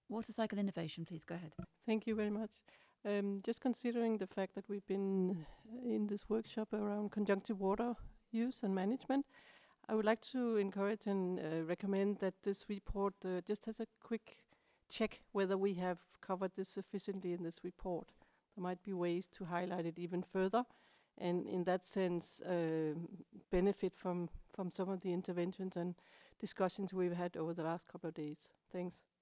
Water cycle innovation, please go ahead. Thank you very much. Just considering the fact that we've been in this workshop around conjunctive water use and management, I would like to encourage and recommend that this report just has a quick check whether we have covered this sufficiently in this report. There might be ways to highlight it even further, and in that sense benefit from some of the interventions and discussions we've had over the last couple of days. Thanks.